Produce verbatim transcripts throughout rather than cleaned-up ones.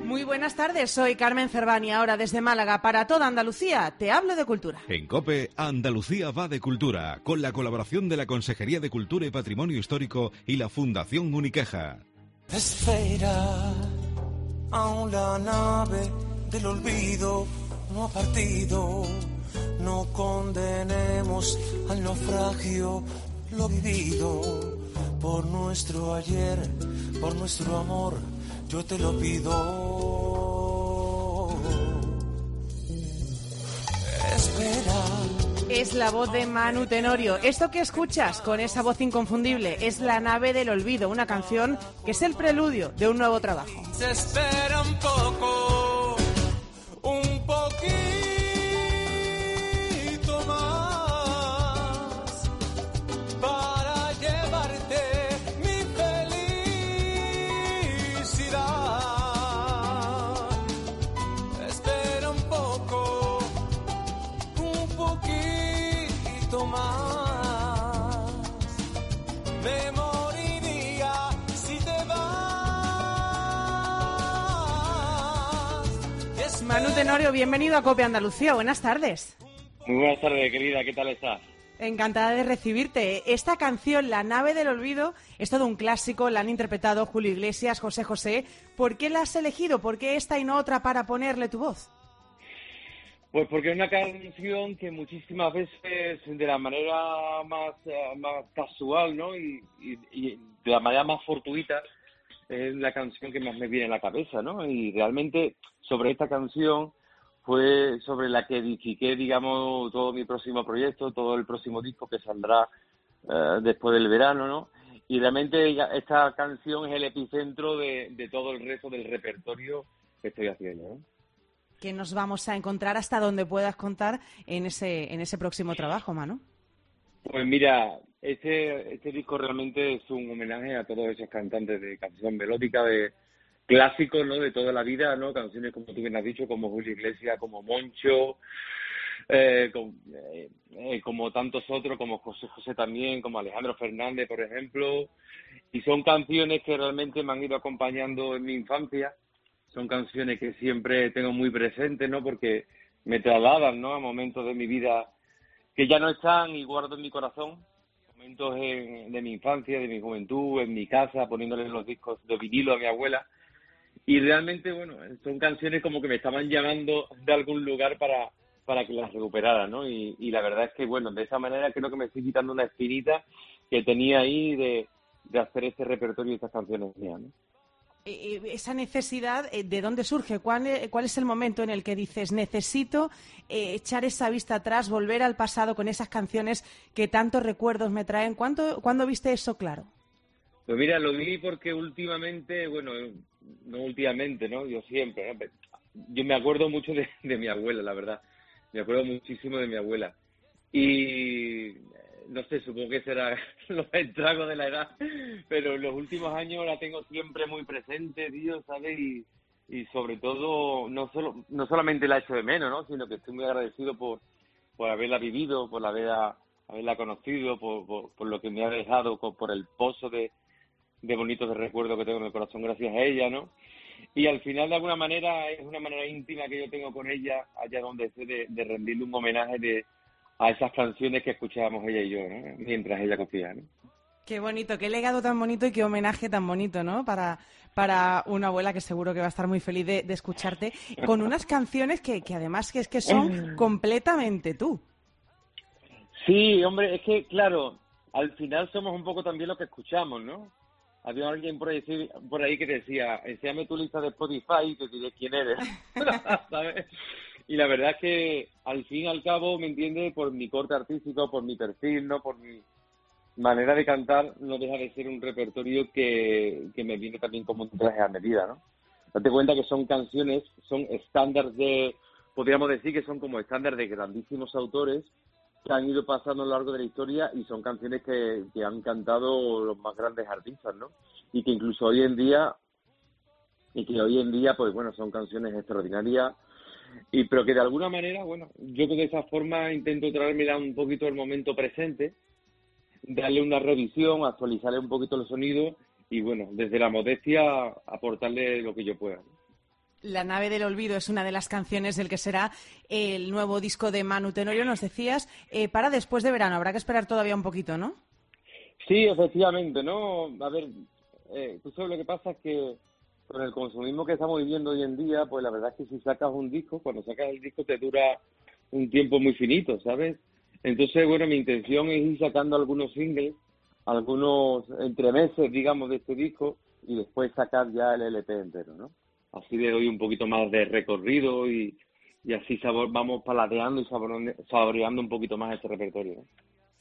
Muy buenas tardes, soy Carmen Cervani, ahora desde Málaga para toda Andalucía, te hablo de cultura. En COPE, Andalucía va de cultura, con la colaboración de la Consejería de Cultura y Patrimonio Histórico y la Fundación Uniqueja. Espera, aún la nave del olvido no ha partido, no condenemos al naufragio lo vivido, por nuestro ayer, por nuestro amor, yo te lo pido. Espera. Es la voz de Manu Tenorio. Esto que escuchas con esa voz inconfundible es La nave del olvido, una canción que es el preludio de un nuevo trabajo. Se espera un poco, un poquito más para llevarte mi felicidad. Espera un poco, un poquito más. Me moriría si te vas. Manu Tenorio, bienvenido a COPE Andalucía, buenas tardes. Muy buenas tardes, querida, ¿qué tal estás? Encantada de recibirte. Esta canción, La nave del olvido, es todo un clásico, la han interpretado Julio Iglesias, José José. ¿Por qué la has elegido? ¿Por qué esta y no otra para ponerle tu voz? Pues porque es una canción que muchísimas veces, de la manera más, eh, más casual, ¿no? Y, y, y de la manera más fortuita, es la canción que más me viene a la cabeza, ¿no? Y realmente sobre esta canción fue sobre la que edifiqué, digamos, todo mi próximo proyecto, todo el próximo disco que saldrá eh, después del verano, ¿no? Y realmente esta canción es el epicentro de, de todo el resto del repertorio que estoy haciendo, ¿no? ¿Qué nos vamos a encontrar hasta donde puedas contar en ese en ese próximo trabajo, Manu? Pues mira, este este disco realmente es un homenaje a todos esos cantantes de canción melódica, de clásicos, ¿no? De toda la vida, ¿no? Canciones como tú bien has dicho, como Julio Iglesias, como Moncho, eh, como, eh, eh, como tantos otros, como José José también, como Alejandro Fernández, por ejemplo. Y son canciones que realmente me han ido acompañando en mi infancia. Son canciones que siempre tengo muy presentes, ¿no? Porque me trasladan, ¿no? A momentos de mi vida que ya no están y guardo en mi corazón. Momentos en, de mi infancia, de mi juventud, en mi casa, poniéndole los discos de vinilo a mi abuela. Y realmente, bueno, son canciones como que me estaban llamando de algún lugar para, para que las recuperara, ¿no? Y, y la verdad es que, bueno, de esa manera creo que me estoy quitando una espinita que tenía ahí de, de hacer este repertorio y estas canciones mías, ¿no? Esa necesidad, ¿de dónde surge? ¿Cuál, cuál es el momento en el que dices, necesito eh, echar esa vista atrás, volver al pasado con esas canciones que tantos recuerdos me traen? ¿Cuándo, ¿cuándo viste eso claro? Pues mira, lo vi porque últimamente, bueno, no últimamente, ¿no? Yo siempre, ¿no? Yo me acuerdo mucho de, de mi abuela, la verdad. Me acuerdo muchísimo de mi abuela. Y no sé, supongo que será los estragos de la edad, pero en los últimos años la tengo siempre muy presente, tío, ¿sabes? Y, y sobre todo, no solo no solamente la echo de menos, ¿no? Sino que estoy muy agradecido por, por haberla vivido, por haberla, haberla conocido, por, por, por lo que me ha dejado, por el pozo de, de bonitos de recuerdos que tengo en el corazón gracias a ella, ¿no? Y al final, de alguna manera, es una manera íntima que yo tengo con ella, allá donde esté, de, de rendirle un homenaje de a esas canciones que escuchábamos ella y yo, ¿no? Mientras ella cocía, ¿no? Qué bonito, qué legado tan bonito y qué homenaje tan bonito, ¿no? Para, para una abuela que seguro que va a estar muy feliz de, de escucharte, con unas canciones que, que además que es que son completamente tú. Sí, hombre, es que, claro, al final somos un poco también lo que escuchamos, ¿no? Había alguien por ahí, por ahí que decía, enséñame tu lista de Spotify y te diré quién eres, ¿sabes? Y la verdad es que, al fin y al cabo, ¿me entiendes? Por mi corte artístico, por mi perfil, ¿no? Por mi manera de cantar, no deja de ser un repertorio que, que me viene también como un traje a medida, ¿no? Date cuenta que son canciones, son estándares de, podríamos decir que son como estándares de grandísimos autores que han ido pasando a lo largo de la historia y son canciones que, que han cantado los más grandes artistas, ¿no? Y que incluso hoy en día, y que hoy en día, pues bueno, son canciones extraordinarias. Y pero que de alguna manera, bueno, yo de esa forma intento traérmela un poquito al momento presente, darle una revisión, actualizarle un poquito los sonidos y, bueno, desde la modestia aportarle lo que yo pueda. La nave del olvido es una de las canciones del que será el nuevo disco de Manu Tenorio, nos decías, eh, para después de verano. Habrá que esperar todavía un poquito, ¿no? Sí, efectivamente, ¿no? A ver, eh, tú sabes lo que pasa es que con el consumismo que estamos viviendo hoy en día, pues la verdad es que si sacas un disco, cuando sacas el disco te dura un tiempo muy finito, ¿sabes? Entonces, bueno, mi intención es ir sacando algunos singles, algunos entremeses, digamos, de este disco y después sacar ya el L P entero, ¿no? Así le doy un poquito más de recorrido y, y así sabor, vamos paladeando y saboreando, saboreando un poquito más este repertorio, ¿no?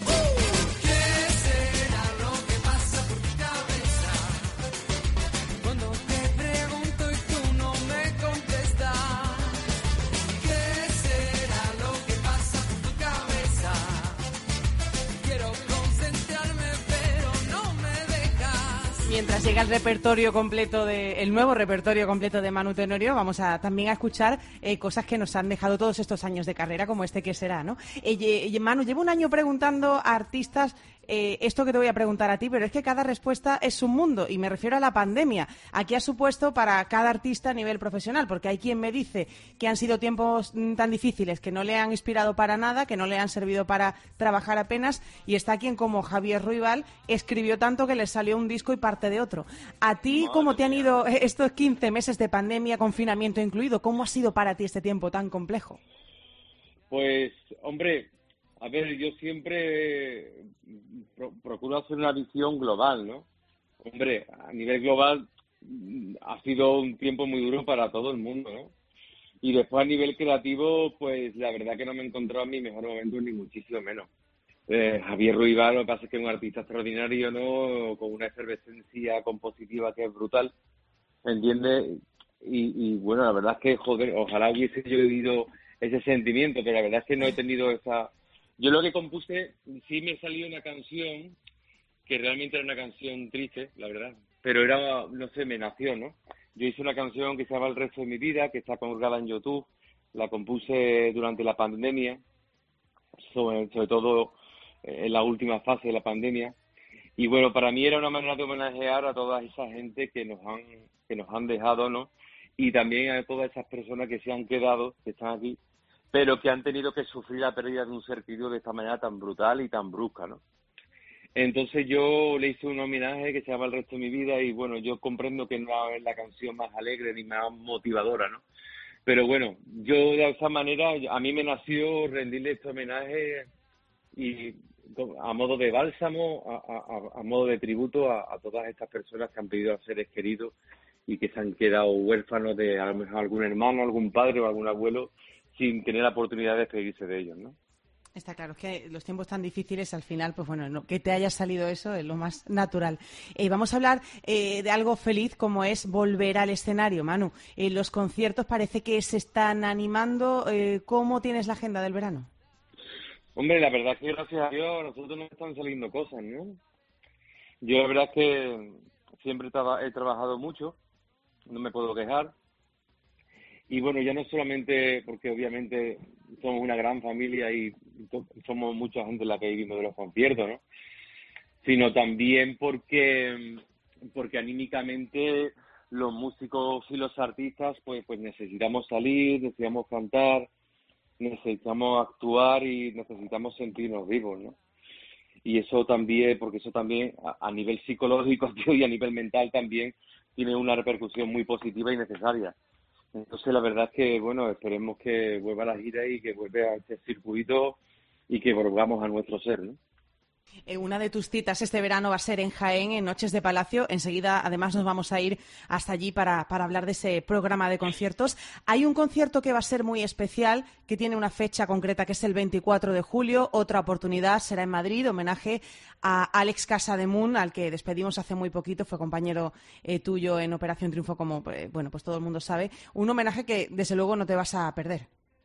Mientras llega el repertorio completo de, el nuevo repertorio completo de Manu Tenorio, vamos a también a escuchar eh, cosas que nos han dejado todos estos años de carrera, como este que será, ¿no? Eh, eh, Manu, llevo un año preguntando a artistas eh, esto que te voy a preguntar a ti, pero es que cada respuesta es un mundo, y me refiero a la pandemia. ¿A qué ha supuesto para cada artista a nivel profesional? Porque hay quien me dice que han sido tiempos mm, tan difíciles que no le han inspirado para nada, que no le han servido para trabajar apenas, y está quien, como Javier Ruibal, escribió tanto que le salió un disco y parte de otro. ¿A ti cómo te han ido estos quince meses de pandemia, confinamiento incluido? ¿Cómo ha sido para ti este tiempo tan complejo? Pues, hombre, a ver, yo siempre pro- procuro hacer una visión global, ¿no? Hombre, a nivel global ha sido un tiempo muy duro para todo el mundo, ¿no? Y después a nivel creativo, pues la verdad que no me he encontrado en mi mejor momento, ni muchísimo menos. Eh, Javier Ruibal, lo que pasa es que es un artista extraordinario, ¿no? Con una efervescencia compositiva que es brutal, ¿entiendes? Y, y bueno, la verdad es que, joder, ojalá hubiese yo vivido ese sentimiento, pero la verdad es que no he tenido esa... Yo lo que compuse, sí me salió una canción, que realmente era una canción triste, la verdad, pero era, no sé, me nació, ¿no? Yo hice una canción que se llama El resto de mi vida, que está colgada en YouTube, la compuse durante la pandemia, sobre, sobre todo en la última fase de la pandemia, y bueno, para mí era una manera de homenajear a toda esa gente que nos han que nos han dejado, ¿no? Y también a todas esas personas que se han quedado, que están aquí, pero que han tenido que sufrir la pérdida de un ser querido de esta manera tan brutal y tan brusca, ¿no? Entonces yo le hice un homenaje que se llama El resto de mi vida, y bueno, yo comprendo que no es la canción más alegre ni más motivadora, ¿no? Pero bueno, yo de esa manera, a mí me nació rendirle este homenaje y a modo de bálsamo, a, a, a modo de tributo a, a todas estas personas que han perdido a seres queridos y que se han quedado huérfanos de a lo mejor algún hermano, algún padre o algún abuelo sin tener la oportunidad de despedirse de ellos, ¿no? Está claro, es que los tiempos tan difíciles, al final, pues bueno, no, que te haya salido eso es lo más natural. Eh, vamos a hablar eh, de algo feliz como es volver al escenario, Manu. Eh, los conciertos parece que se están animando. Eh, ¿Cómo tienes la agenda del verano? Hombre, la verdad es que gracias a Dios a nosotros nos están saliendo cosas, ¿no? Yo la verdad es que siempre traba, he trabajado mucho, no me puedo quejar. Y bueno, ya no solamente porque obviamente somos una gran familia y somos mucha gente la que vivimos de los conciertos, ¿no? Sino también porque porque anímicamente los músicos y los artistas pues pues necesitamos salir, necesitamos cantar, necesitamos actuar y necesitamos sentirnos vivos, ¿no? Y eso también, porque eso también a, a nivel psicológico y a nivel mental también tiene una repercusión muy positiva y necesaria. Entonces la verdad es que, bueno, esperemos que vuelva a la gira y que vuelva a este circuito y que volvamos a nuestro ser, ¿no? Eh, una de tus citas este verano va a ser en Jaén, en Noches de Palacio. Enseguida, además, nos vamos a ir hasta allí para, para hablar de ese programa de conciertos. Hay un concierto que va a ser muy especial, que tiene una fecha concreta, que es el veinticuatro de julio. Otra oportunidad será en Madrid, homenaje a Alex Casademunt, al que despedimos hace muy poquito. Fue compañero eh, tuyo en Operación Triunfo, como eh, bueno, pues todo el mundo sabe. Un homenaje que, desde luego, no te vas a perder.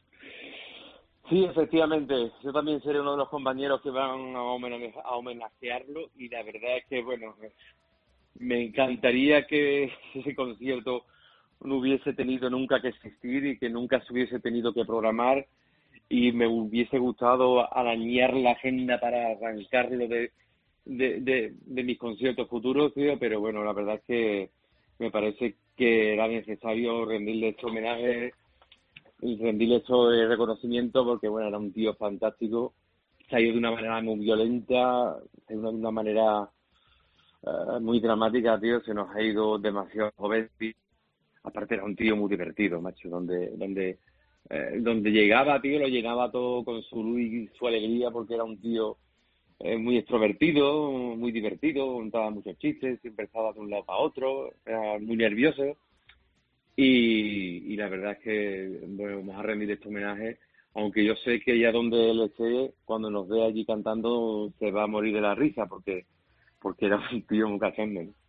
Sí, efectivamente. Yo también seré uno de los compañeros que van a, homenage- a homenajearlo y la verdad es que, bueno, me encantaría que ese concierto no hubiese tenido nunca que existir y que nunca se hubiese tenido que programar, y me hubiese gustado arañar la agenda para arrancarlo de, de, de, de mis conciertos futuros, tío, pero bueno, la verdad es que me parece que era necesario rendirle este homenaje y rendirle este reconocimiento porque, bueno, era un tío fantástico. Se ha ido de una manera muy violenta, de una, de una manera uh, muy dramática, tío. Se nos ha ido demasiado joven. Aparte era un tío muy divertido, macho, donde donde eh, donde llegaba, tío, lo llenaba todo con su luz y su alegría, porque era un tío eh, muy extrovertido, muy divertido, contaba muchos chistes, siempre estaba de un lado para otro, era muy nervioso. Y, y la verdad es que, bueno, vamos a rendir este homenaje, aunque yo sé que allá donde él esté, cuando nos vea allí cantando, se va a morir de la risa, porque porque era un tío muy cachondo, ¿no?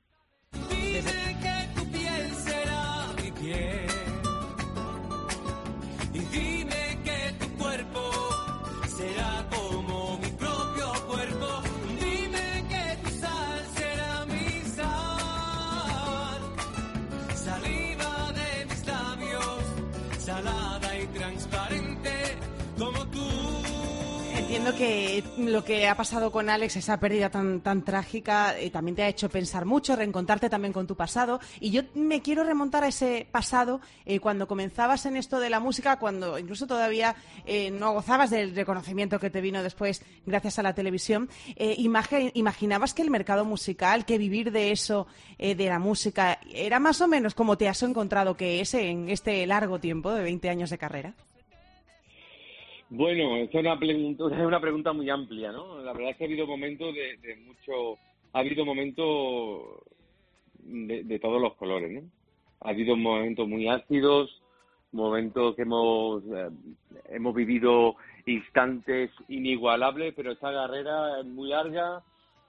Y dime que tu cuerpo será como mi propio cuerpo. Dime que tu sal será mi sal. Saliva de mis labios, salada y transparente como tú. Entiendo que lo que ha pasado con Alex, esa pérdida tan tan trágica, eh, también te ha hecho pensar mucho, reencontrarte también con tu pasado. Y yo me quiero remontar a ese pasado, eh, cuando comenzabas en esto de la música, cuando incluso todavía eh, no gozabas del reconocimiento que te vino después gracias a la televisión. Eh, imagi- ¿Imaginabas que el mercado musical, que vivir de eso, eh, de la música, era más o menos como te has encontrado que es en este largo tiempo de veinte años de carrera? Bueno, esta es una pregunta, es una pregunta muy amplia, ¿no? La verdad es que ha habido momentos de, de mucho, ha habido momentos de, de todos los colores, ¿no? Ha habido momentos muy ácidos, momentos que hemos eh, hemos vivido instantes inigualables, pero esta carrera es muy larga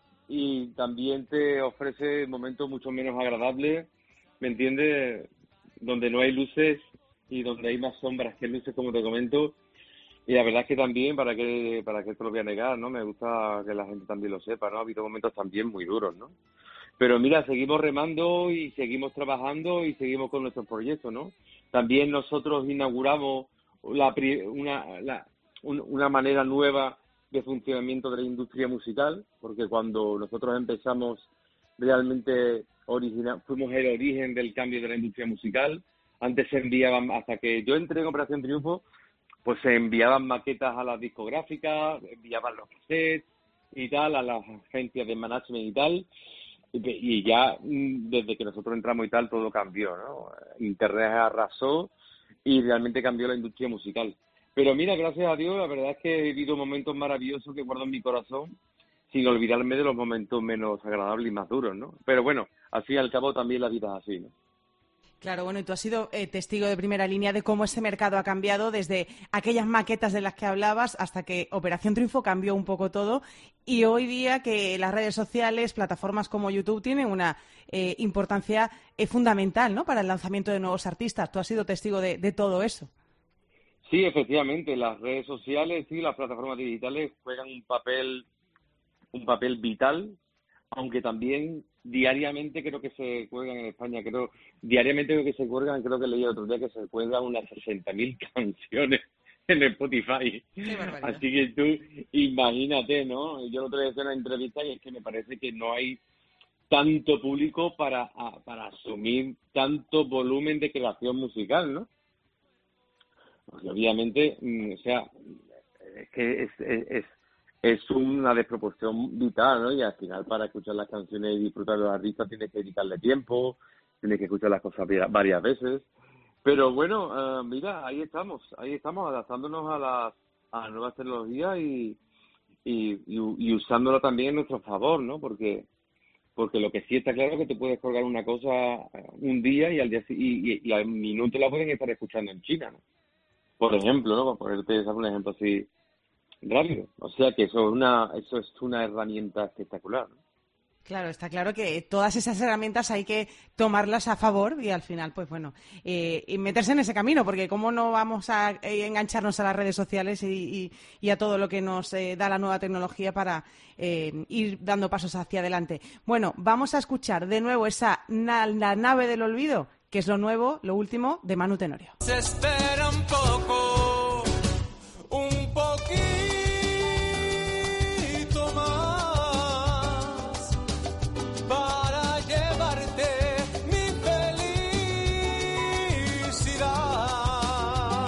y también te ofrece momentos mucho menos agradables, ¿me entiendes? Donde no hay luces y donde hay más sombras que luces, como te comento. Y la verdad es que también, para que para que esto lo voy a negar, ¿no? Me gusta que la gente también lo sepa, ¿no? Ha habido momentos también muy duros, ¿no? Pero mira, seguimos remando y seguimos trabajando y seguimos con nuestros proyectos, ¿no? También nosotros inauguramos la, una, la, una manera nueva de funcionamiento de la industria musical, porque cuando nosotros empezamos realmente original, fuimos el origen del cambio de la industria musical. Antes se enviaban, hasta que yo entré en Operación Triunfo, pues se enviaban maquetas a las discográficas, enviaban los cassettes y tal, a las agencias de management y tal, y, y ya desde que nosotros entramos y tal, todo cambió, ¿no? Internet arrasó y realmente cambió la industria musical. Pero mira, gracias a Dios, la verdad es que he vivido momentos maravillosos que guardo en mi corazón, sin olvidarme de los momentos menos agradables y más duros, ¿no? Pero bueno, al fin y al cabo también la vida es así, ¿no? Claro, bueno, y tú has sido eh, testigo de primera línea de cómo ese mercado ha cambiado desde aquellas maquetas de las que hablabas hasta que Operación Triunfo cambió un poco todo, y hoy día que las redes sociales, plataformas como YouTube tienen una eh, importancia eh, fundamental, ¿no?, para el lanzamiento de nuevos artistas. Tú has sido testigo de, de todo eso. Sí, efectivamente, las redes sociales y las plataformas digitales juegan un papel un papel vital, aunque también diariamente creo que se cuelgan en España, creo diariamente creo que se cuelgan, creo que leí el otro día que se cuelgan unas sesenta mil canciones en Spotify. Así que tú imagínate, ¿no? Yo el otro día hice una entrevista y es que me parece que no hay tanto público para, para asumir tanto volumen de creación musical, ¿no? Porque obviamente, o sea, es que es, es, es es una desproporción vital, ¿no? Y al final, para escuchar las canciones y disfrutar de los artistas, tienes que dedicarle tiempo, tienes que escuchar las cosas varias veces. Pero bueno, uh, mira, ahí estamos, ahí estamos adaptándonos a las, a las nuevas tecnologías y, y, y, y usándola también en nuestro favor, ¿no? Porque porque lo que sí está claro es que te puedes colgar una cosa un día y al día y, y, y al minuto la pueden estar escuchando en China, ¿no? Por ejemplo, ¿no? Por ponerte un ejemplo así rápido. O sea que eso es una eso es una herramienta espectacular, ¿no? Claro, está claro que todas esas herramientas hay que tomarlas a favor y al final, pues bueno, eh, y meterse en ese camino, porque cómo no vamos a eh, engancharnos a las redes sociales y, y, y a todo lo que nos eh, da la nueva tecnología para eh, ir dando pasos hacia adelante. Bueno, vamos a escuchar de nuevo esa na- la nave del olvido, que es lo nuevo, lo último de Manu Tenorio. Se espera un poco, un poquito más para llevarte mi felicidad.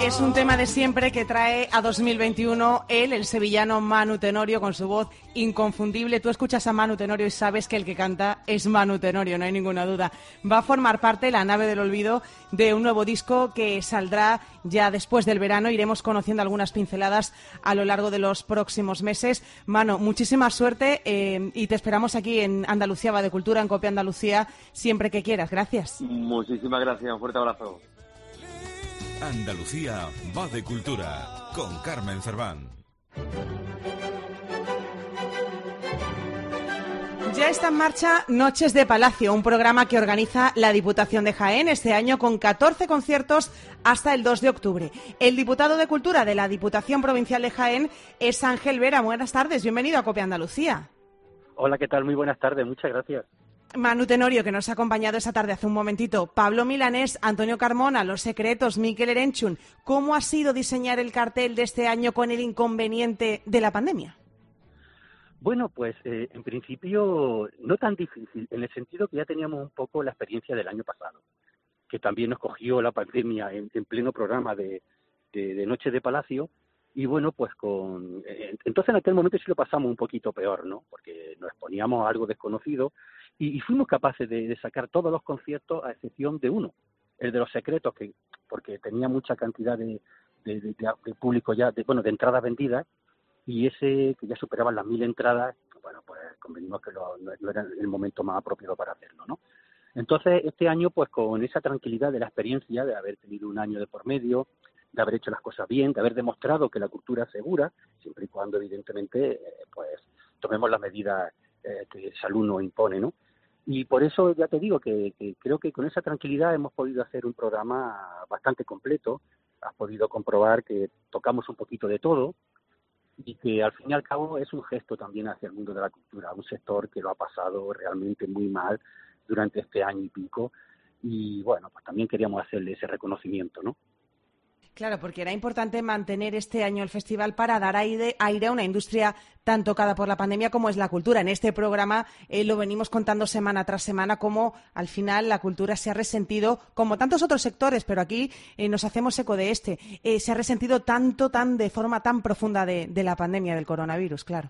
Es un tema de siempre que trae a dos mil veintiuno él, el sevillano Manu Tenorio, con su voz inconfundible. Tú escuchas a Manu Tenorio y sabes que el que canta es Manu Tenorio, no hay ninguna duda. Va a formar parte, La nave del olvido, de un nuevo disco que saldrá ya después del verano. Iremos conociendo algunas pinceladas a lo largo de los próximos meses. Manu, muchísima suerte eh, y te esperamos aquí en Andalucía Va de Cultura, en Copia Andalucía, siempre que quieras. Gracias. Muchísimas gracias, un fuerte abrazo. Andalucía Va de Cultura, con Carmen Cerván. Ya está en marcha Noches de Palacio, un programa que organiza la Diputación de Jaén este año con catorce conciertos hasta el dos de octubre. El diputado de Cultura de la Diputación Provincial de Jaén es Ángel Vera. Buenas tardes, bienvenido a Copia Andalucía. Hola, ¿qué tal? Muy buenas tardes, muchas gracias. Manu Tenorio, que nos ha acompañado esta tarde hace un momentito, Pablo Milanés, Antonio Carmona, Los Secretos, Mikel Erenchun. ¿Cómo ha sido diseñar el cartel de este año con el inconveniente de la pandemia? Bueno, pues eh, en principio no tan difícil, en el sentido que ya teníamos un poco la experiencia del año pasado, que también nos cogió la pandemia en, en pleno programa de, de, de Noches de Palacio, y bueno, pues con eh, entonces en aquel momento sí lo pasamos un poquito peor, ¿no? Porque nos exponíamos a algo desconocido y, y fuimos capaces de, de sacar todos los conciertos a excepción de uno, el de Los Secretos, que porque tenía mucha cantidad de, de, de, de público ya, de, bueno, de entradas vendidas, y ese que ya superaban las mil entradas, bueno, pues convenimos que lo, no, no era el momento más apropiado para hacerlo, ¿no? Entonces, este año, pues con esa tranquilidad de la experiencia, de haber tenido un año de por medio, de haber hecho las cosas bien, de haber demostrado que la cultura es segura, siempre y cuando, evidentemente, eh, pues tomemos las medidas eh, que salud nos impone, ¿no? Y por eso ya te digo que, que creo que con esa tranquilidad hemos podido hacer un programa bastante completo. Has podido comprobar que tocamos un poquito de todo y que al fin y al cabo es un gesto también hacia el mundo de la cultura, un sector que lo ha pasado realmente muy mal durante este año y pico, y bueno, pues también queríamos hacerle ese reconocimiento, ¿no? Claro, porque era importante mantener este año el festival para dar aire, aire a una industria tan tocada por la pandemia como es la cultura. En este programa eh, lo venimos contando semana tras semana cómo al final la cultura se ha resentido, como tantos otros sectores, pero aquí eh, nos hacemos eco de este, eh, se ha resentido tanto, tan de forma tan profunda de, de la pandemia del coronavirus, claro.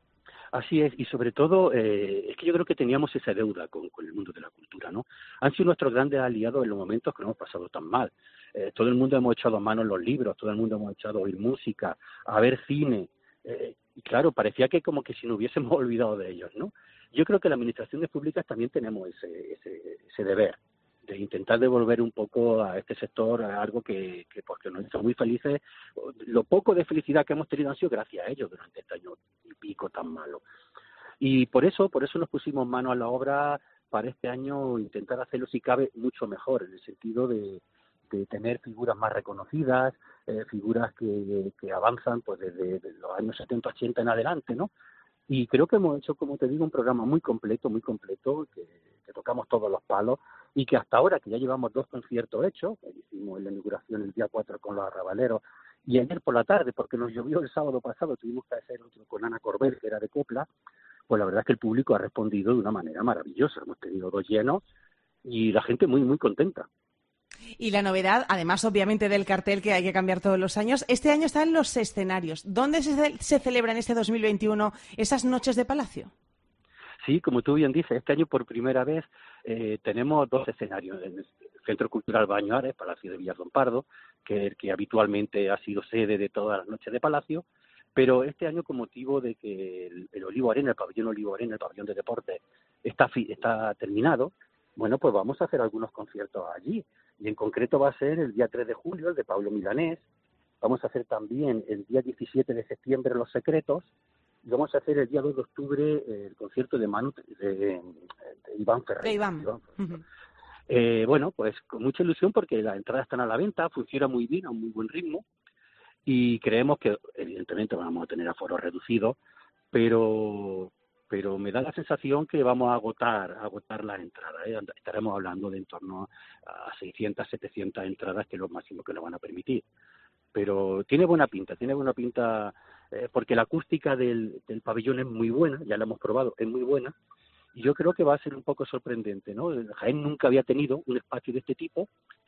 Así es, y sobre todo, eh, es que yo creo que teníamos esa deuda con, con el mundo de la cultura, ¿no? Han sido nuestros grandes aliados en los momentos que no hemos pasado tan mal. Eh, todo el mundo hemos echado mano en los libros, todo el mundo hemos echado a oír música, a ver cine, eh, y claro, parecía que como que si nos hubiésemos olvidado de ellos, ¿no? Yo creo que las administraciones públicas también tenemos ese, ese, ese deber de intentar devolver un poco a este sector a algo que, que porque nos hizo muy felices. Lo poco de felicidad que hemos tenido han sido gracias a ellos durante este año y pico tan malo. Y por eso, por eso nos pusimos mano a la obra para este año intentar hacerlo, si cabe, mucho mejor, en el sentido de, de tener figuras más reconocidas, eh, figuras que, que avanzan pues desde, desde los años setenta, ochenta en adelante, ¿no? Y creo que hemos hecho, como te digo, un programa muy completo, muy completo, que, que tocamos todos los palos, y que hasta ahora, que ya llevamos dos conciertos hechos, hicimos la inauguración el día cuatro con los Arrabaleros, y ayer por la tarde, porque nos llovió el sábado pasado, tuvimos que hacer otro con Ana Corbel, que era de copla, pues la verdad es que el público ha respondido de una manera maravillosa. Hemos tenido dos llenos y la gente muy, muy contenta. Y la novedad, además obviamente del cartel que hay que cambiar todos los años, este año está en los escenarios. ¿Dónde se, se celebran este dos mil veintiuno esas Noches de Palacio? Sí, como tú bien dices, este año por primera vez eh, tenemos dos escenarios. En el Centro Cultural Bañares, Palacio de Villar Don Pardo, que, que habitualmente ha sido sede de todas las Noches de Palacio, pero este año con motivo de que el, el Olivo Arena, el pabellón Olivo Arena, el pabellón de deportes, está, fi, está terminado, bueno, pues vamos a hacer algunos conciertos allí. Y en concreto va a ser el día tres de julio, el de Pablo Milanés. Vamos a hacer también el día diecisiete de septiembre Los Secretos. Y vamos a hacer el día dos de octubre eh, el concierto de, Manu, de, de Iván Ferrer. De Iván. Iván uh-huh. eh, bueno, pues con mucha ilusión porque las entradas están a la venta, funciona muy bien, a un muy buen ritmo. Y creemos que, evidentemente, vamos a tener aforo reducido, pero... pero me da la sensación que vamos a agotar a agotar las entradas, ¿eh? Estaremos hablando de en torno a seiscientas, setecientas entradas, que es lo máximo que nos van a permitir. Pero tiene buena pinta, tiene buena pinta, eh, porque la acústica del, del pabellón es muy buena, ya la hemos probado, es muy buena, y yo creo que va a ser un poco sorprendente, ¿no? Jaén nunca había tenido un espacio de este tipo,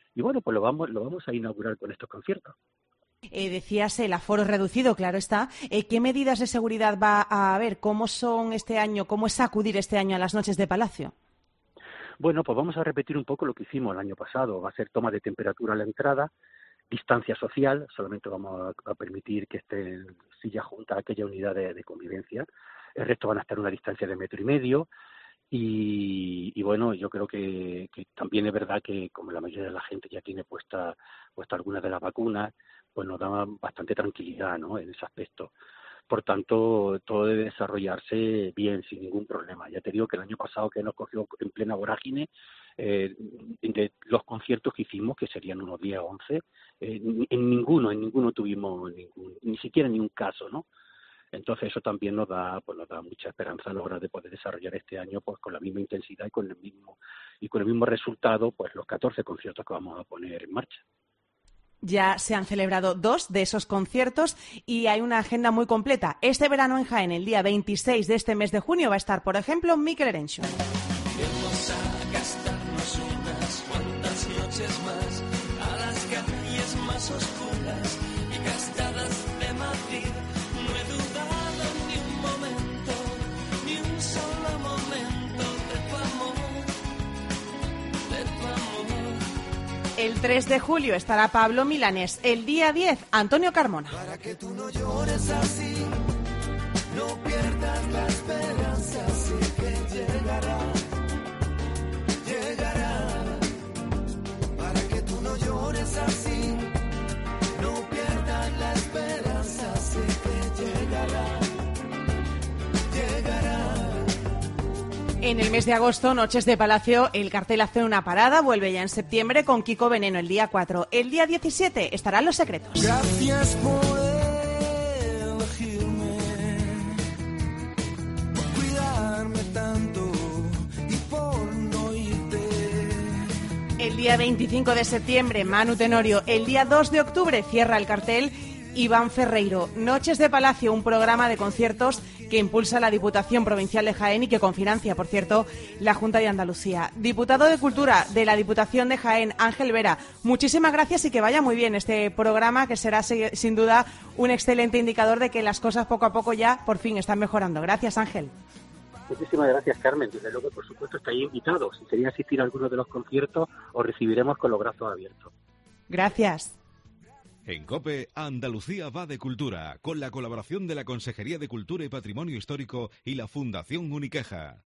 y bueno, pues lo vamos, lo vamos a inaugurar con estos conciertos. Eh, decías el aforo reducido, claro está. Eh, ¿Qué medidas de seguridad va a haber? ¿Cómo son este año? ¿Cómo es acudir este año a las noches de Palacio? Bueno, pues vamos a repetir un poco lo que hicimos el año pasado. Va a ser toma de temperatura a la entrada, distancia social, solamente vamos a, a permitir que estén sillas juntas aquella unidad de, de convivencia. El resto van a estar a una distancia de metro y medio. Y, y bueno, yo creo que, que también es verdad que como la mayoría de la gente ya tiene puesta, puesta algunas de las vacunas, pues nos da bastante tranquilidad, ¿no?, en ese aspecto. Por tanto, todo debe desarrollarse bien, sin ningún problema. Ya te digo que el año pasado, que nos cogió en plena vorágine, eh, de los conciertos que hicimos, que serían unos diez o once, eh, en ninguno, en ninguno tuvimos ningún, ni siquiera ni un caso, ¿no? Entonces eso también nos da, pues nos da mucha esperanza a la hora de poder desarrollar este año, pues con la misma intensidad y con el mismo y con el mismo resultado, pues los catorce conciertos que vamos a poner en marcha. Ya se han celebrado dos de esos conciertos y hay una agenda muy completa. Este verano en Jaén, el día veintiséis de este mes de junio, va a estar, por ejemplo, Mikel Erenchun. Vamos a gastarnos unas cuantas noches más a las calles más oscuras y gastadas de Madrid. No he dudado ni un momento, ni un solo momento de tu amor, de tu amor. El tres de julio estará Pablo Milanés. El día diez, Antonio Carmona. Para que tú no llores así, no pierdas la esperanza, sé que llegará, llegará. Para que tú no llores así, no pierdas la esperanza, sé que llegará, llegará. En el mes de agosto, Noches de Palacio, el cartel hace una parada, vuelve ya en septiembre con Kiko Veneno el día cuatro. El día diecisiete estarán Los Secretos. Gracias por elegirme, por cuidarme tanto y por no irte. El día veinticinco de septiembre, Manu Tenorio. El día dos de octubre cierra el cartel Iván Ferreiro. Noches de Palacio, un programa de conciertos que impulsa la Diputación Provincial de Jaén y que confinancia, por cierto, la Junta de Andalucía. Diputado de Cultura de la Diputación de Jaén, Ángel Vera, muchísimas gracias y que vaya muy bien este programa, que será sin duda un excelente indicador de que las cosas poco a poco ya por fin están mejorando. Gracias, Ángel. Muchísimas gracias, Carmen. Desde luego, por supuesto, estáis invitados. Si queréis asistir a alguno de los conciertos, os recibiremos con los brazos abiertos. Gracias. En COPE, Andalucía va de cultura, con la colaboración de la Consejería de Cultura y Patrimonio Histórico y la Fundación Uniqueja.